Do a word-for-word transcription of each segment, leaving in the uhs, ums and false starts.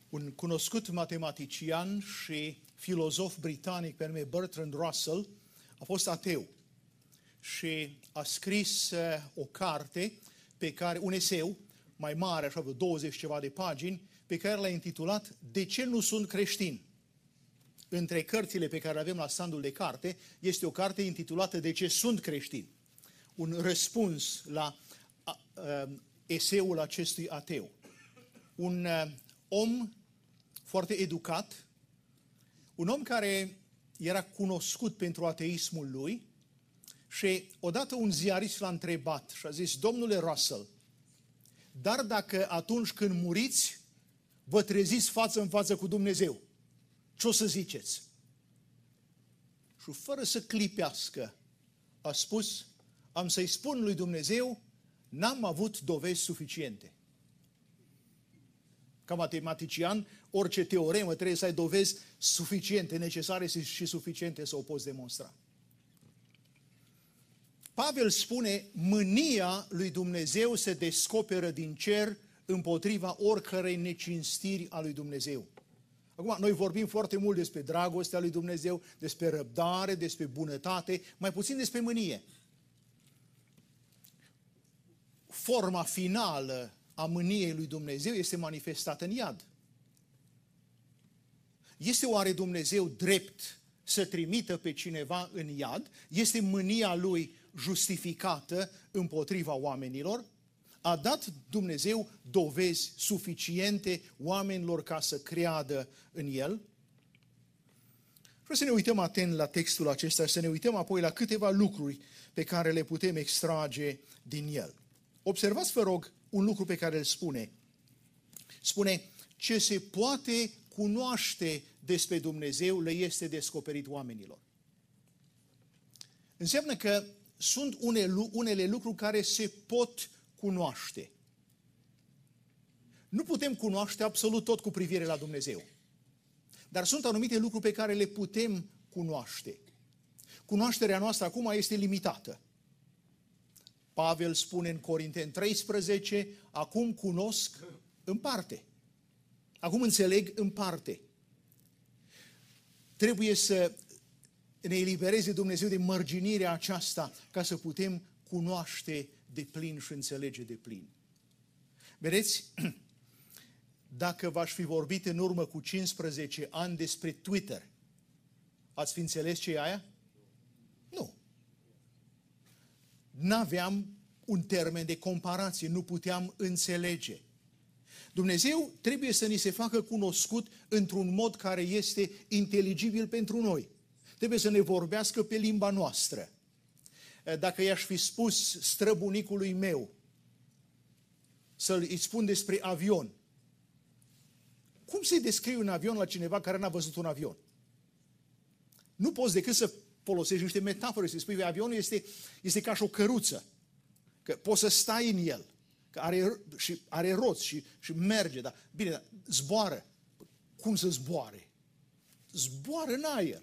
Un cunoscut matematician și filozof britanic pe nume Bertrand Russell a fost ateu și a scris o carte pe care, un eseu mai mare, așa vreo douăzeci ceva de pagini, pe care l-a intitulat De ce nu sunt creștin? Între cărțile pe care le avem la standul de carte este o carte intitulată De ce sunt creștini? Un răspuns la a, a, eseul acestui ateu. Un a, om foarte educat, un om care era cunoscut pentru ateismul lui și odată un ziarist l-a întrebat și a zis: domnule Russell, dar dacă atunci când muriți vă treziți față în față cu Dumnezeu, ce o să ziceți? Și fără să clipească a spus: am să-i spun lui Dumnezeu, n-am avut dovezi suficiente. Ca matematician, orice teoremă trebuie să ai dovezi suficiente, necesare și suficiente să o poți demonstra. Pavel spune, mânia lui Dumnezeu se descoperă din cer împotriva oricărei necinstiri a lui Dumnezeu. Acum, noi vorbim foarte mult despre dragostea lui Dumnezeu, despre răbdare, despre bunătate, mai puțin despre mânie. Forma finală a mâniei lui Dumnezeu este manifestată în iad. Este oare Dumnezeu drept să trimită pe cineva în iad? Este mânia lui justificată împotriva oamenilor? A dat Dumnezeu dovezi suficiente oamenilor ca să creadă în El? Vreau să ne uităm atent la textul acesta și să ne uităm apoi la câteva lucruri pe care le putem extrage din el. Observați, vă rog, un lucru pe care îl spune. Spune, ce se poate cunoaște despre Dumnezeu le este descoperit oamenilor. Înseamnă că sunt unele, unele lucruri care se pot cunoaște. Nu putem cunoaște absolut tot cu privire la Dumnezeu. Dar sunt anumite lucruri pe care le putem cunoaște. Cunoașterea noastră acum este limitată. Pavel spune în Corinteni treisprezece, acum cunosc în parte. Acum înțeleg în parte. Trebuie să ne elibereze Dumnezeu de mărginirea aceasta ca să putem cunoaște de plin și înțelege de plin. Vedeți, dacă v-aș fi vorbit în urmă cu cincisprezece ani despre Twitter, ați fi înțeles ce e aia? Nu. N-aveam un termen de comparație, nu puteam înțelege. Dumnezeu trebuie să ni se facă cunoscut într-un mod care este inteligibil pentru noi. Trebuie să ne vorbească pe limba noastră. Dacă i-aș fi spus străbunicului meu să-i spun despre avion, cum să-i descrii un avion la cineva care n-a văzut un avion? Nu poți decât să folosești niște metafore, să spui că avionul este, este ca și o căruță, că poți să stai în el, că are, și are roți și, și merge, dar bine, dar zboară. Cum să zboare? Zboară în aer.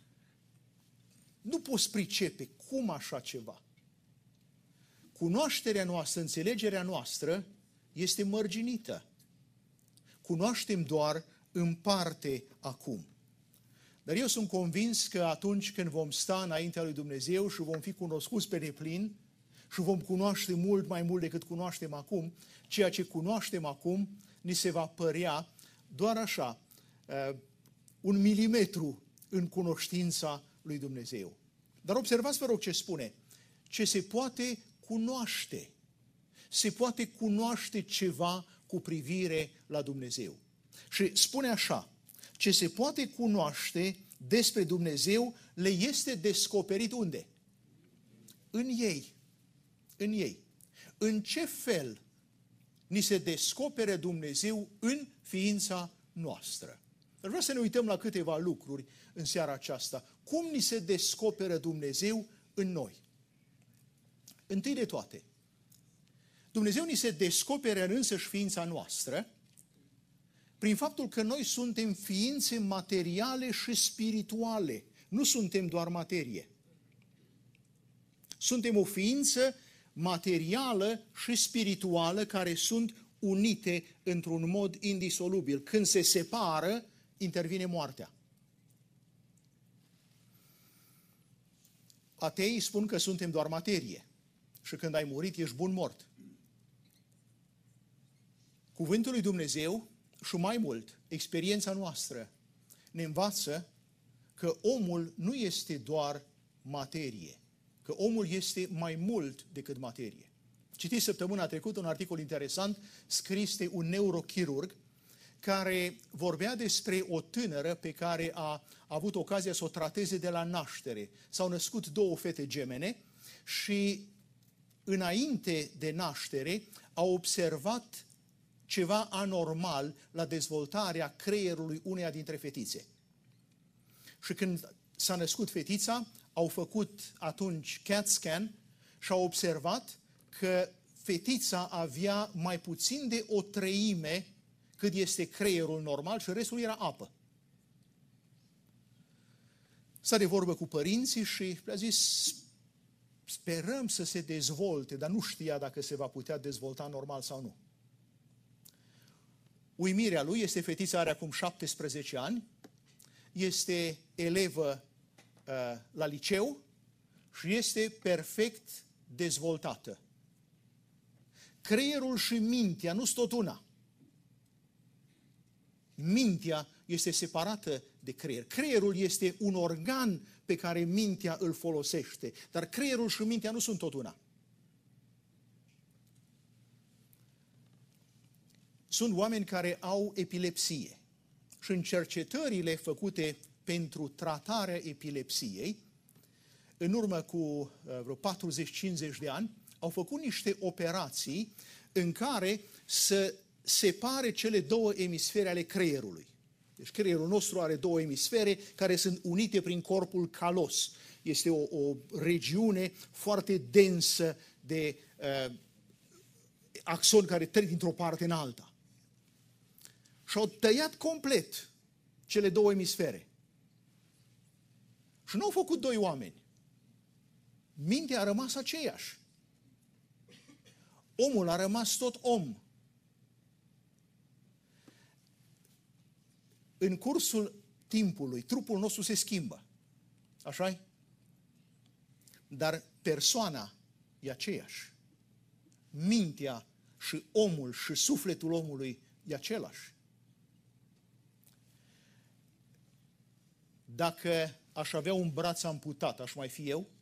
Nu poți pricepe cum așa ceva. Cunoașterea noastră, înțelegerea noastră este mărginită. Cunoaștem doar în parte acum. Dar eu sunt convins că atunci când vom sta înaintea lui Dumnezeu și vom fi cunoscuți pe deplin și vom cunoaște mult mai mult decât cunoaștem acum, ceea ce cunoaștem acum ni se va părea doar așa, un milimetru în cunoștința lui Dumnezeu. Dar observați, vă rog, ce spune. Ce se poate cunoaște. Se poate cunoaște ceva cu privire la Dumnezeu. Și spune așa, ce se poate cunoaște despre Dumnezeu le este descoperit unde? În ei. În ei. În ce fel ni se descoperă Dumnezeu în ființa noastră? Dar vreau să ne uităm la câteva lucruri în seara aceasta. Cum ni se descoperă Dumnezeu în noi? Întâi de toate, Dumnezeu ni se descoperă în însăși ființa noastră prin faptul că noi suntem ființe materiale și spirituale. Nu suntem doar materie. Suntem o ființă materială și spirituală care sunt unite într-un mod indisolubil. Când se separă, intervine moartea. Ateii spun că suntem doar materie și când ai murit ești bun mort. Cuvântul lui Dumnezeu și mai mult, experiența noastră ne învață că omul nu este doar materie, că omul este mai mult decât materie. Citiți săptămâna trecută un articol interesant scris de un neurochirurg care vorbea despre o tânără pe care a avut ocazia să o trateze de la naștere. S-au născut două fete gemene și înainte de naștere a observat ceva anormal la dezvoltarea creierului uneia dintre fetițe. Și când s-a născut fetița, au făcut atunci CAT scan și au observat că fetița avea mai puțin de o treime cât este creierul normal și restul era apă. S-a de vorbă cu părinții și le-a zis, sperăm să se dezvolte, dar nu știa dacă se va putea dezvolta normal sau nu. Uimirea lui este, fetița are acum șaptesprezece ani, este elevă uh, la liceu și este perfect dezvoltată. Creierul și mintea nu sunt tot una. Mintea este separată de creier. Creierul este un organ pe care mintea îl folosește, dar creierul și mintea nu sunt tot una. Sunt oameni care au epilepsie și în cercetările făcute pentru tratarea epilepsiei, în urmă cu vreo patruzeci cincizeci de ani, au făcut niște operații în care să separe cele două emisfere ale creierului. Deci creierul nostru are două emisfere care sunt unite prin corpul calos. Este o, o regiune foarte densă de uh, axoni care trec dintr-o parte în alta. Și au tăiat complet cele două emisfere. Și nu au făcut doi oameni. Mintea a rămas aceeași. Omul a rămas tot om. În cursul timpului, trupul nostru se schimbă. Așa-i? Dar persoana e aceeași. Mintea și omul și sufletul omului e același. Dacă aș avea un braț amputat, aș mai fi eu?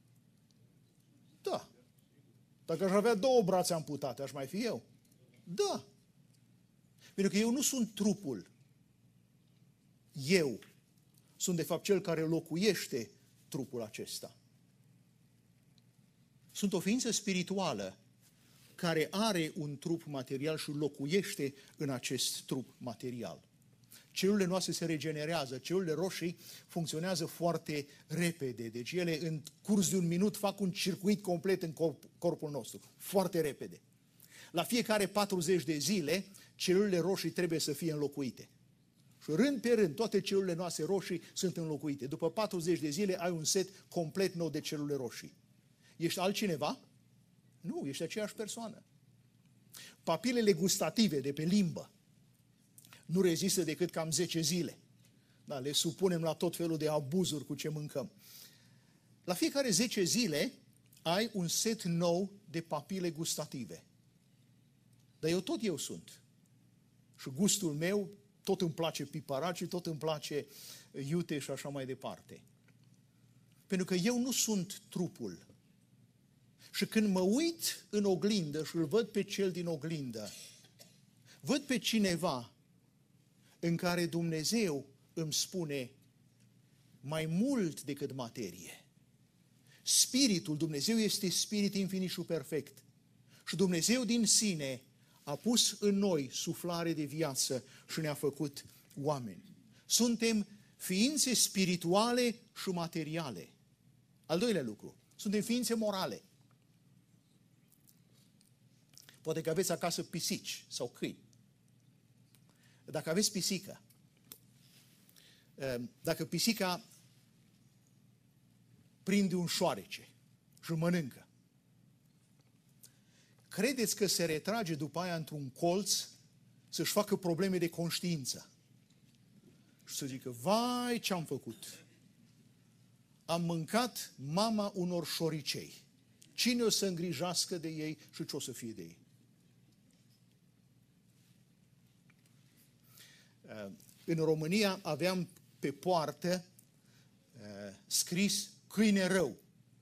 Da. Dacă aș avea două brațe amputate, aș mai fi eu? Da. Pentru că eu nu sunt trupul. Eu sunt de fapt cel care locuiește trupul acesta. Sunt o ființă spirituală care are un trup material și locuiește în acest trup material. Celulele noastre se regenerează, celulele roșii funcționează foarte repede, deci ele în curs de un minut fac un circuit complet în corp, corpul nostru, foarte repede. La fiecare patruzeci de zile, celulele roșii trebuie să fie înlocuite. Și rând pe rând, toate celulele noastre roșii sunt înlocuite. După patruzeci de zile ai un set complet nou de celule roșii. Ești altcineva? Nu, ești aceeași persoană. Papilele gustative de pe limbă nu rezistă decât cam zece zile. Da, le supunem la tot felul de abuzuri cu ce mâncăm. La fiecare zece zile ai un set nou de papile gustative. Dar eu tot eu sunt. Și gustul meu tot îmi place pipărat și tot îmi place iute și așa mai departe. Pentru că eu nu sunt trupul. Și când mă uit în oglindă și îl văd pe cel din oglindă, văd pe cineva în care Dumnezeu îmi spune mai mult decât materie. Spiritul, Dumnezeu este spirit infinit și perfect. Și Dumnezeu din sine a pus în noi suflare de viață și ne-a făcut oameni. Suntem ființe spirituale și materiale. Al doilea lucru, suntem ființe morale. Poate că aveți acasă pisici sau câini. Dacă aveți pisică, dacă pisica prinde un șoarece și îl mănâncă, credeți că se retrage după aia într-un colț să-și facă probleme de conștiință? Și să zică, vai, ce-am făcut? Am mâncat mama unor șoricei. Cine o să îngrijească de ei și ce o să fie de ei? În România aveam pe poartă scris câine rău.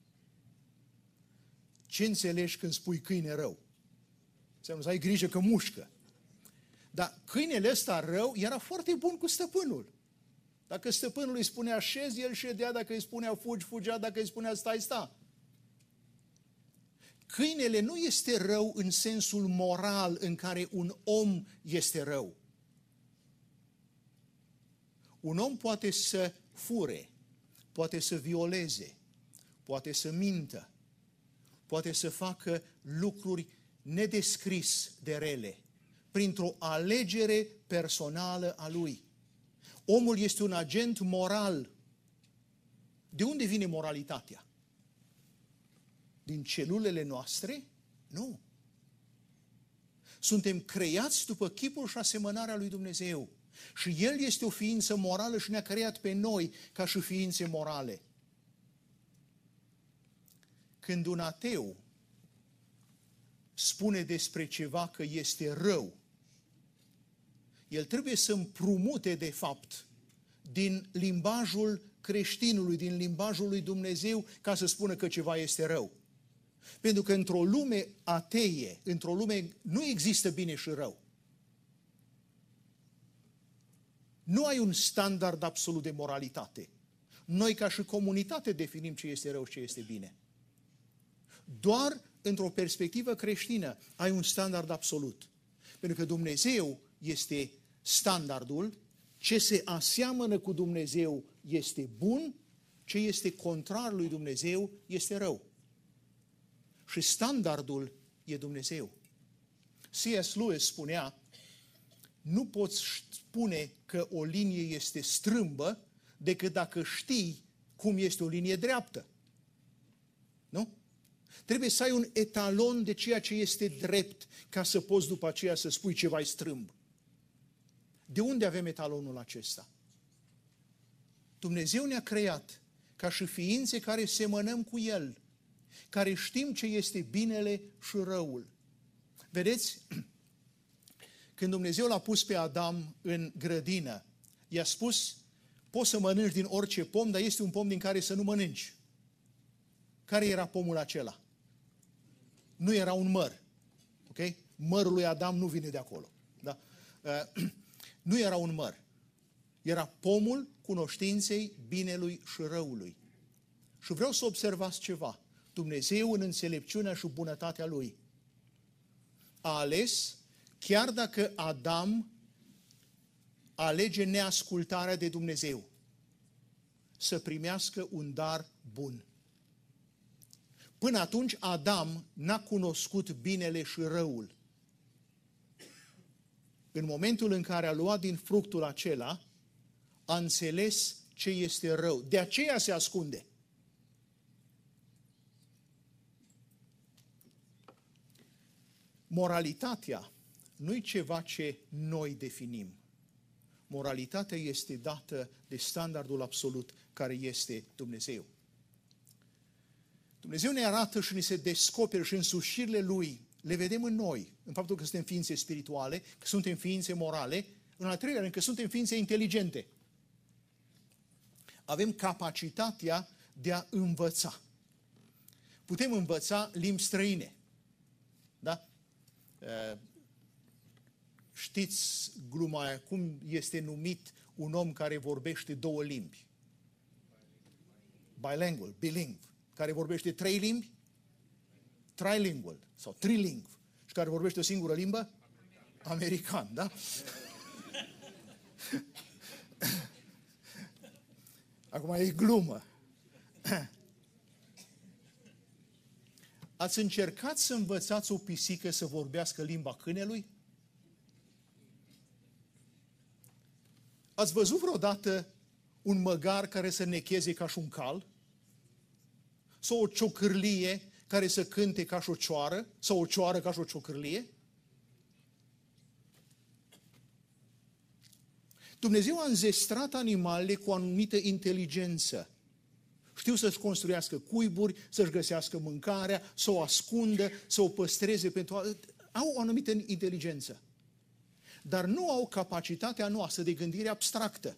Ce înțelegi când spui câine rău? Înseamnă să ai grijă că mușcă. Dar câinele ăsta rău era foarte bun cu stăpânul. Dacă stăpânul îi spunea șezi, el ședea, dacă îi spunea fugi, fugea, dacă îi spunea stai, sta. Câinele nu este rău în sensul moral în care un om este rău. Un om poate să fure, poate să violeze, poate să mintă, poate să facă lucruri nedescris de rele, printr-o alegere personală a lui. Omul este un agent moral. De unde vine moralitatea? Din celulele noastre? Nu. Suntem creați după chipul și asemănarea lui Dumnezeu. Și El este o ființă morală și ne-a creat pe noi ca și ființe morale. Când un ateu spune despre ceva că este rău, el trebuie să împrumute, de fapt, din limbajul creștinului, din limbajul lui Dumnezeu, ca să spună că ceva este rău. Pentru că într-o lume ateie, într-o lume nu există bine și rău. Nu ai un standard absolut de moralitate. Noi, ca și comunitate, definim ce este rău și ce este bine. Doar într-o perspectivă creștină ai un standard absolut. Pentru că Dumnezeu este standardul, ce se aseamănă cu Dumnezeu este bun, ce este contrar lui Dumnezeu este rău. Și standardul e Dumnezeu. C S Lewis spunea, nu poți spune că o linie este strâmbă decât dacă știi cum este o linie dreaptă. Nu? Trebuie să ai un etalon de ceea ce este drept ca să poți după aceea să spui ceva e strâmb. De unde avem etalonul acesta? Dumnezeu ne-a creat ca și ființe care semănăm cu El, care știm ce este binele și răul. Vedeți? Când Dumnezeu l-a pus pe Adam în grădină, i-a spus, poți să mănânci din orice pom, dar este un pom din care să nu mănânci. Care era pomul acela? Nu era un măr. Ok? Mărul lui Adam nu vine de acolo. Da? Uh, nu era un măr. Era pomul cunoștinței binelui și răului. Și vreau să observați ceva. Dumnezeu, în înțelepciunea și bunătatea Lui, a ales, chiar dacă Adam alege neascultarea de Dumnezeu, să primească un dar bun. Până atunci Adam n-a cunoscut binele și răul. În momentul în care a luat din fructul acela, a înțeles ce este rău. De aceea se ascunde. Moralitatea nu e ceva ce noi definim. Moralitatea este dată de standardul absolut care este Dumnezeu. Dumnezeu ne arată și ne se descoperă și însușirile Lui le vedem în noi, în faptul că suntem ființe spirituale, că suntem ființe morale, în al treilea rând că suntem ființe inteligente. Avem capacitatea de a învăța. Putem învăța limbi străine. Da? Știți gluma aia, cum este numit un om care vorbește două limbi? Bilingual, bilingv. Care vorbește trei limbi? Trilingual sau trilingv. Și care vorbește o singură limbă? American, da? Acum e glumă. Ați încercat să învățați o pisică să vorbească limba câinelui? Ați văzut vreodată un măgar care să necheze ca și un cal? Sau o ciocârlie care să cânte ca și o cioară sau o cioară ca și o ciocârlie? Dumnezeu a înzestrat animalele cu o anumită inteligență. Știu să-și construiască cuiburi, să-și găsească mâncarea, să o ascundă, să o păstreze pentru... Au o anumită inteligență. Dar nu au capacitatea noastră de gândire abstractă.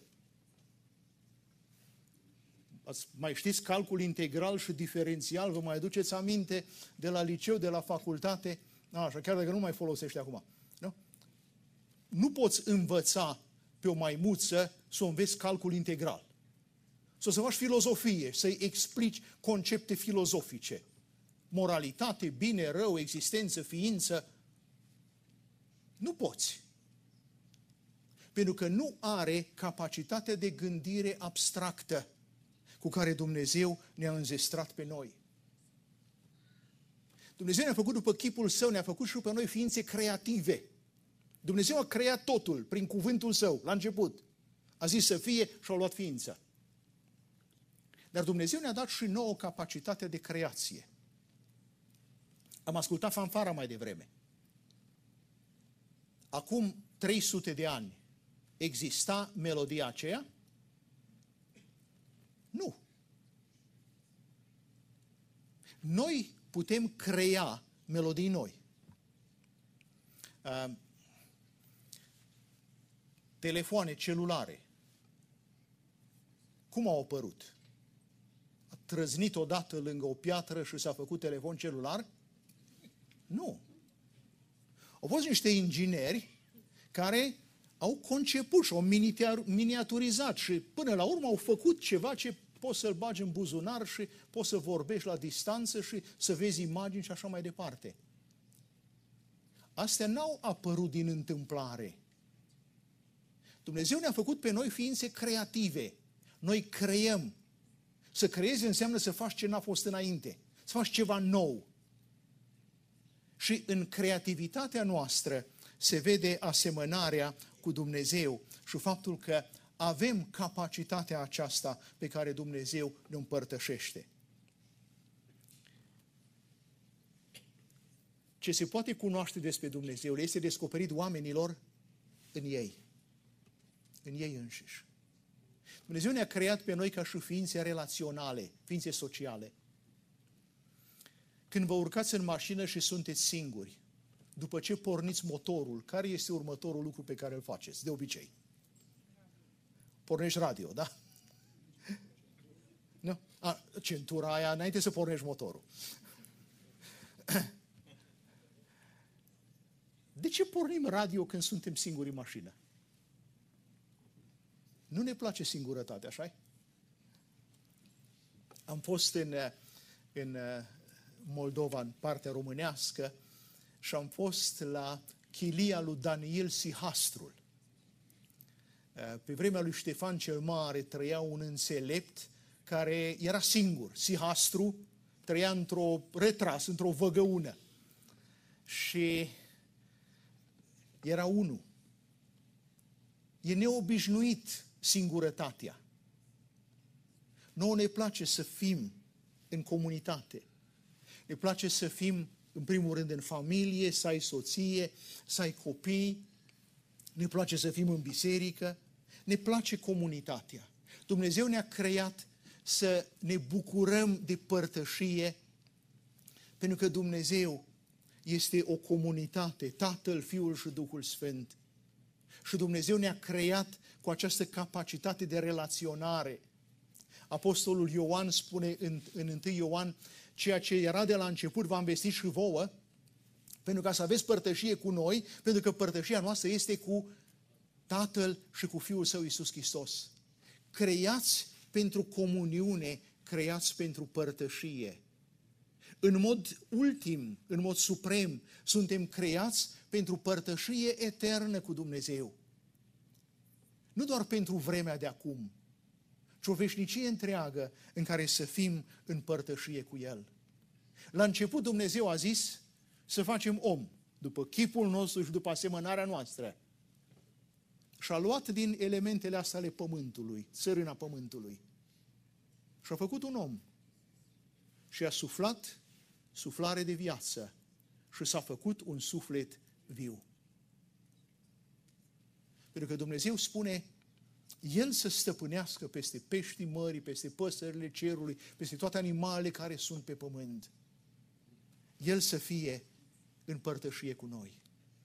Mai știți calcul integral și diferențial? Vă mai aduceți aminte de la liceu, de la facultate? Așa, chiar dacă nu mai folosește acum. Nu? Nu poți învăța pe o maimuță să o înveți calcul integral. Sau să faci filozofie, să-i explici concepte filozofice. Moralitate, bine, rău, existență, ființă. Nu poți. Pentru că nu are capacitatea de gândire abstractă cu care Dumnezeu ne-a înzestrat pe noi. Dumnezeu ne-a făcut după chipul Său, ne-a făcut și pe noi ființe creative. Dumnezeu a creat totul prin cuvântul Său, la început. A zis să fie și a luat ființă. Dar Dumnezeu ne-a dat și nouă capacitatea de creație. Am ascultat fanfara mai devreme. Acum trei sute de ani exista melodia aceea? Nu. Noi putem crea melodii noi. Uh, telefoane celulare. Cum au apărut? A trăznit odată lângă o piatră și s-a făcut telefon celular? Nu. Au fost niște ingineri care au conceput și au miniaturizat și până la urmă au făcut ceva ce poți să-l bagi în buzunar și poți să vorbești la distanță și să vezi imagini și așa mai departe. Astea n-au apărut din întâmplare. Dumnezeu ne-a făcut pe noi ființe creative. Noi creăm. Să creezi înseamnă să faci ce n-a fost înainte. Să faci ceva nou. Și în creativitatea noastră se vede asemănarea cu Dumnezeu și faptul că avem capacitatea aceasta pe care Dumnezeu ne împărtășește. Ce se poate cunoaște despre Dumnezeu este descoperit oamenilor în ei. În ei înșiși. Dumnezeu ne-a creat pe noi ca și ființe relaționale, ființe sociale. Când vă urcați în mașină și sunteți singuri, după ce porniți motorul, care este următorul lucru pe care îl faceți, de obicei? Pornești radio, da? Nu? A, centura aia înainte să pornești motorul. De ce pornim radio când suntem singuri în mașină? Nu ne place singurătatea, așa-i? Am fost în, în Moldova, în partea românească, și am fost la chilia lui Daniel Sihastrul. Pe vremea lui Ștefan cel Mare trăia un înțelept care era singur. Sihastru trăia într-o retras, într-o văgăună. Și era unul. E neobișnuit singurătatea. Nouă ne place să fim în comunitate. Ne place să fim, în primul rând, în familie, să ai soție, să ai copii. Ne place să fim în biserică. Ne place comunitatea. Dumnezeu ne-a creat să ne bucurăm de părtășie, pentru că Dumnezeu este o comunitate, Tatăl, Fiul și Duhul Sfânt. Și Dumnezeu ne-a creat cu această capacitate de relaționare. Apostolul Ioan spune în, în întâi Ioan, ceea ce era de la început v-am vestit și vouă, pentru ca să aveți părtășie cu noi, pentru că părtășia noastră este cu Tatăl și cu Fiul Său Iisus Hristos. Creați pentru comuniune, creați pentru părtășie. În mod ultim, în mod suprem, suntem creați pentru părtășie eternă cu Dumnezeu. Nu doar pentru vremea de acum, ci o veșnicie întreagă în care să fim în părtășie cu El. La început Dumnezeu a zis să facem om, după chipul nostru și după asemănarea noastră. Și a luat din elementele astea ale pământului, țărâna pământului. Și a făcut un om. Și a suflat suflare de viață și s-a făcut un suflet viu. Pentru că Dumnezeu spune, El să stăpânească peste peștii mării, peste păsările cerului, peste toate animalele care sunt pe pământ. El să fie în părtășie cu noi.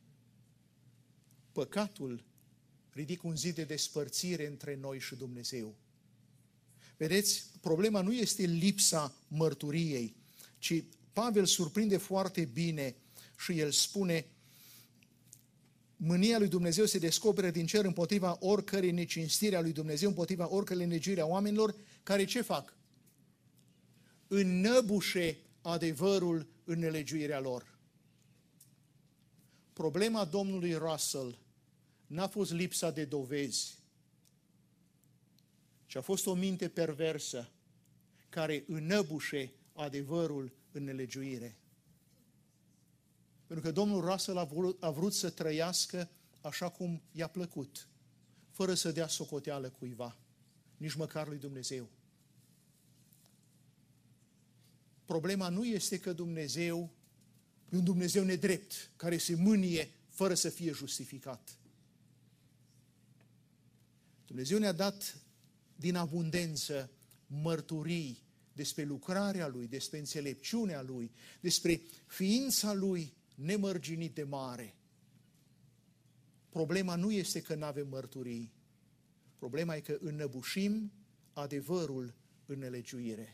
Păcatul ridică un zid de despărțire între noi și Dumnezeu. Vedeți, problema nu este lipsa mărturiei, ci Pavel surprinde foarte bine și el spune, mânia lui Dumnezeu se descoperă din cer împotriva oricărei necinstiri a lui Dumnezeu, împotriva oricărei negiri a oamenilor, care ce fac? Înnăbușe adevărul în nelegiuirea lor. Problema domnului Russell n-a fost lipsa de dovezi, ci a fost o minte perversă care înnăbușe adevărul în nelegiuire. Pentru că domnul Russell a vrut, a vrut să trăiască așa cum i-a plăcut, fără să dea socoteală cuiva, nici măcar lui Dumnezeu. Problema nu este că Dumnezeu e un Dumnezeu nedrept, care se mânie fără să fie justificat. Dumnezeu ne-a dat din abundență mărturii despre lucrarea Lui, despre înțelepciunea Lui, despre ființa Lui nemărginit de mare. Problema nu este că nu avem mărturii. Problema e că înnăbușim adevărul în nelegiuire.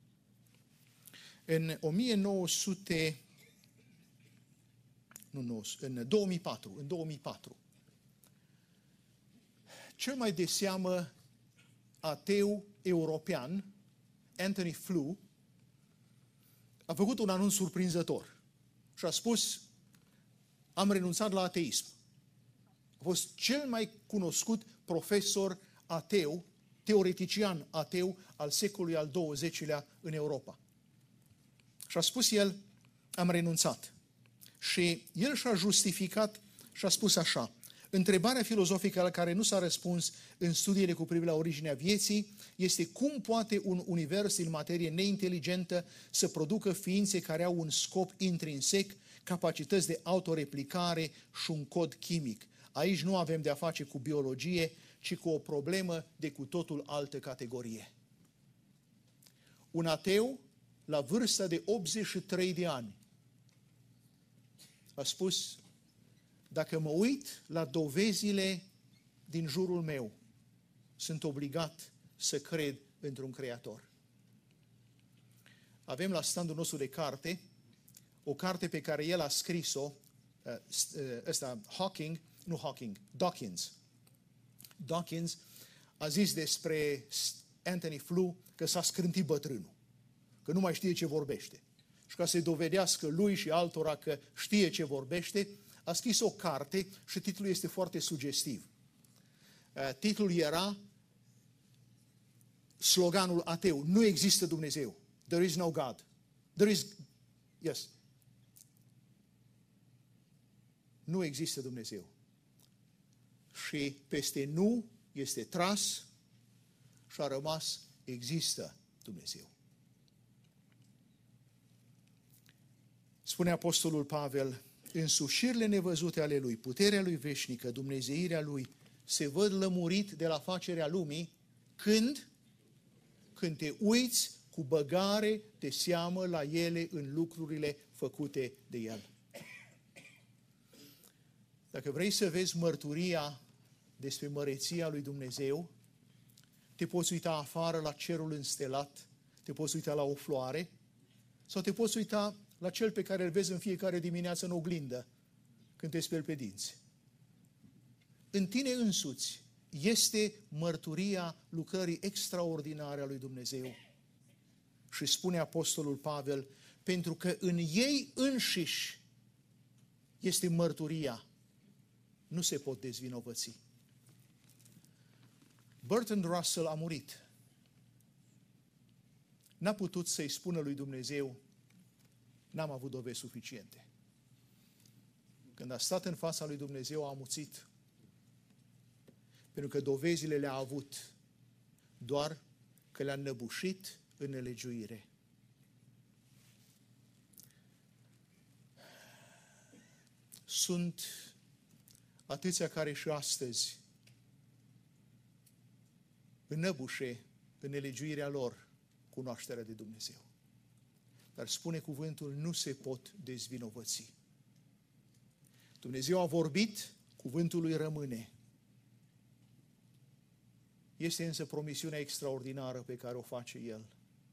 În o mie nouă sute, nu, nu, în două mii patru, în două mii patru, cel mai de seamă ateu european, Anthony Flew, a făcut un anunț surprinzător și a spus, am renunțat la ateism. A fost cel mai cunoscut profesor ateu, teoretician ateu al secolului al douăzecilea în Europa. Și a spus el, am renunțat. Și el și-a justificat și a spus așa, întrebarea filozofică la care nu s-a răspuns în studiile cu privire la originea vieții este cum poate un univers din materie neinteligentă să producă ființe care au un scop intrinsec, capacități de autoreplicare și un cod chimic. Aici nu avem de a face cu biologie, ci cu o problemă de cu totul altă categorie. Un ateu, la vârsta de optzeci și trei de ani, a spus, dacă mă uit la dovezile din jurul meu, sunt obligat să cred într-un creator. Avem la standul nostru de carte o carte pe care el a scris-o, ăsta, Hawking, nu Hawking, Dawkins. Dawkins a zis despre Anthony Flew că s-a scrântit bătrânul, că nu mai știe ce vorbește. Și ca să-i dovedească lui și altora că știe ce vorbește, a scris o carte și titlul este foarte sugestiv. Titlul era sloganul ateu, nu există Dumnezeu. There is no God. There is, yes. Nu există Dumnezeu. Și peste nu este tras și a rămas există Dumnezeu. Spune Apostolul Pavel, însușirile nevăzute ale Lui, puterea Lui veșnică, dumnezeirea Lui, se văd lămurit de la facerea lumii, când? Când te uiți cu băgare de seamă la ele în lucrurile făcute de El. Dacă vrei să vezi mărturia despre măreția lui Dumnezeu, te poți uita afară la cerul înstelat, te poți uita la o floare, sau te poți uita la cel pe care îl vezi în fiecare dimineață în oglindă, când te speli pe dinți. În tine însuți este mărturia lucrării extraordinare a lui Dumnezeu. Și spune Apostolul Pavel, pentru că în ei înșiși este mărturia, nu se pot dezvinovăți. Bertrand Russell a murit. N-a putut să-i spună lui Dumnezeu, n-am avut dovezi suficiente. Când a stat în fața lui Dumnezeu, a amuțit. Pentru că dovezile le-a avut, doar că le-a înnăbușit în nelegiuire. sunt atâția care și astăzi înăbușe în nelegiuirea lor cunoașterea de Dumnezeu. Dar spune cuvântul, nu se pot dezvinovăți. Dumnezeu a vorbit, cuvântul lui rămâne. Este însă promisiunea extraordinară pe care o face El.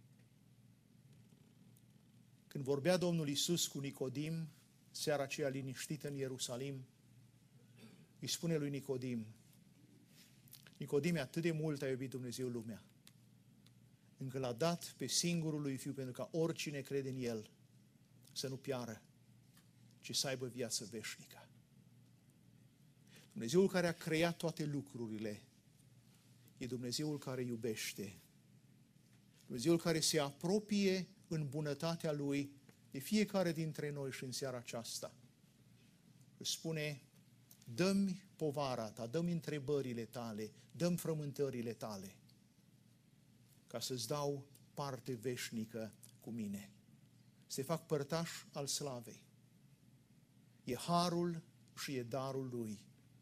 Când vorbea Domnul Iisus cu Nicodim, seara aceea liniștită în Ierusalim, îi spune lui Nicodim, Nicodime, atât de mult a iubit Dumnezeu lumea, încă l-a dat pe singurul lui Fiu, pentru ca oricine crede în El să nu piară, ci să aibă viață veșnică. Dumnezeul care a creat toate lucrurile e Dumnezeul care iubește. Dumnezeul care se apropie în bunătatea Lui de fiecare dintre noi și în seara aceasta. Își spune, dă-mi povara ta, dă-mi întrebările tale, dă-mi frământările tale, ca să-ți dau parte veșnică cu mine. Se fac părtaș al slavei. E harul și e darul Lui.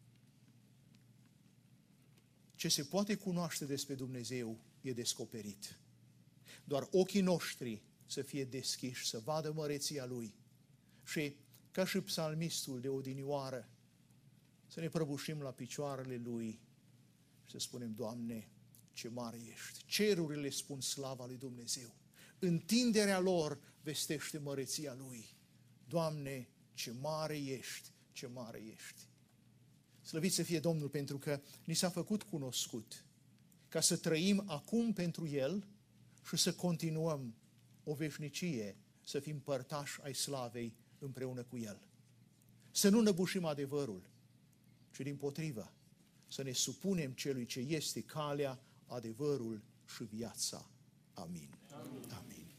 Ce se poate cunoaște despre Dumnezeu e descoperit. Doar ochii noștri să fie deschiși, să vadă măreția Lui. Și, ca și psalmistul de odinioară, să ne prăbușim la picioarele Lui și să spunem, Doamne, ce mare ești! Cerurile spun slava lui Dumnezeu. Întinderea lor vestește măreția Lui. Doamne, ce mare ești, ce mare ești! Slăvit să fie Domnul, pentru că ni s-a făcut cunoscut, ca să trăim acum pentru El și să continuăm o veșnicie, să fim părtași ai slavei împreună cu El. Să nu năbușim adevărul, ci dimpotrivă, să ne supunem celui ce este calea, adevărul și viața. Amin. Amin. Amin.